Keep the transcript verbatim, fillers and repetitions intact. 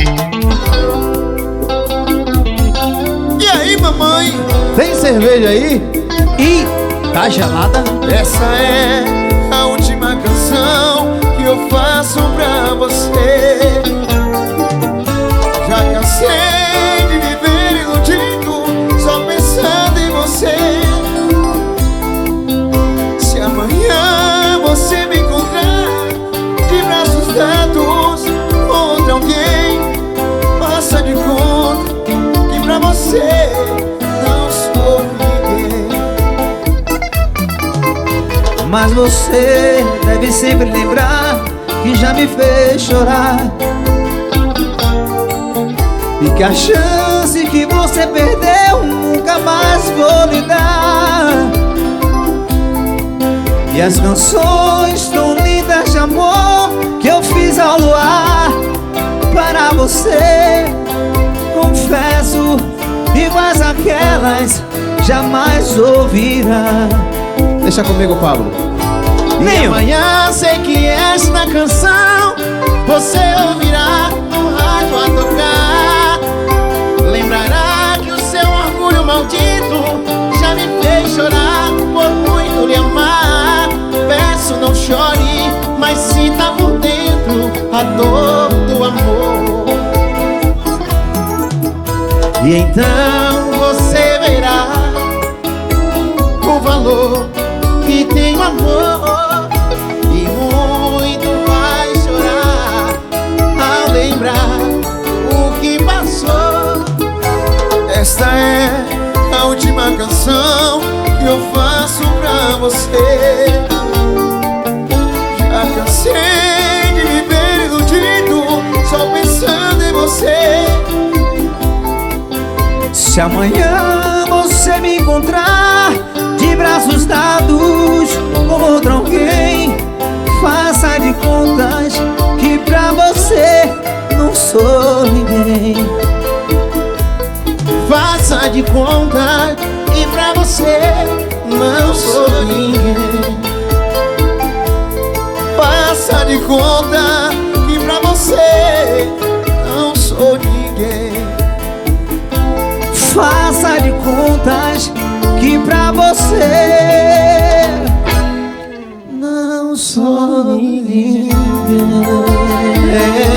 E aí, mamãe? Tem cerveja aí? Ih, tá gelada? Essa é a última canção que eu faço pra você. Já cansei de viver iludido, só pensando em você. Se amanhã você me encontrar de braços dados contra alguém, faça de conta que pra você não sou ninguém. Mas você deve sempre lembrar que já me fez chorar, e que a chance que você perdeu nunca mais vou lhe dar. E as canções tão lindas de amor que eu fiz ao luar para você, confesso, iguais aquelas jamais ouvirá. Deixa comigo, Pablo. E amanhã sei que esta canção você ouvirá no rádio a tocar. Lembrará que o seu orgulho maldito já me fez chorar por muito lhe amar. Peço, não chore, mas sinta por dentro a dor do amor. E então você verá o valor que tem o amor, e muito vai chorar ao lembrar o que passou. Esta é a última canção que eu faço pra você. Já cansei de viver iludido, só pensando em você. Se amanhã você me encontrar de braços dados com outro alguém, faça de contas que pra você não sou ninguém. Faça de conta que pra você não sou ninguém. Faça de conta que pra você não sou ninguém. Faça de contas que pra você não sou ninguém.